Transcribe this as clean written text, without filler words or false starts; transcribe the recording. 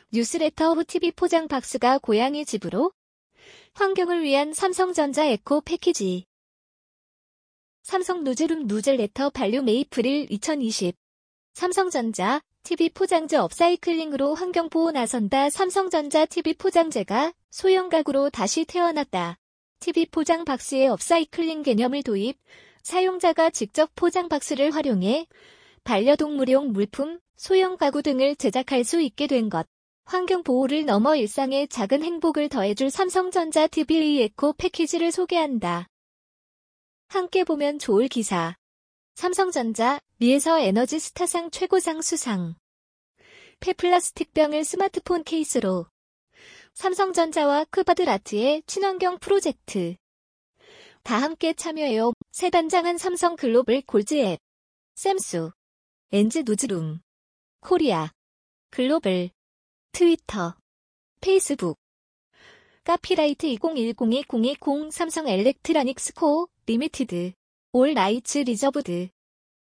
뉴스레터 후 TV 포장 박스가 고양이 집으로? 환경을 위한 삼성전자 에코 패키지. 삼성 노즐룸 노즐레터 반류 메이프릴 2020. 삼성전자 TV 포장재 업사이클링으로 환경보호 나선다. 삼성전자 TV 포장재가 소형 가구로 다시 태어났다. TV 포장 박스의 업사이클링 개념을 도입, 사용자가 직접 포장 박스를 활용해 반려동물용 물품, 소형 가구 등을 제작할 수 있게 된 것. 환경 보호를 넘어 일상에 작은 행복을 더해줄 삼성전자 TV 에코 패키지를 소개한다. 함께 보면 좋을 기사. 삼성전자, 미에서 에너지 스타상 최고상 수상. 폐플라스틱병을 스마트폰 케이스로. 삼성전자와 크바드라트의 친환경 프로젝트. 다 함께 참여해요. 새 단장한 삼성 글로벌 골즈 앱. 샘수. 엔즈 노즐룸. 코리아. 글로벌. 트위터. 페이스북. 카피라이트 2010-2020 삼성 엘렉트로닉스 코. 리미티드. 올 라이츠 리저브드.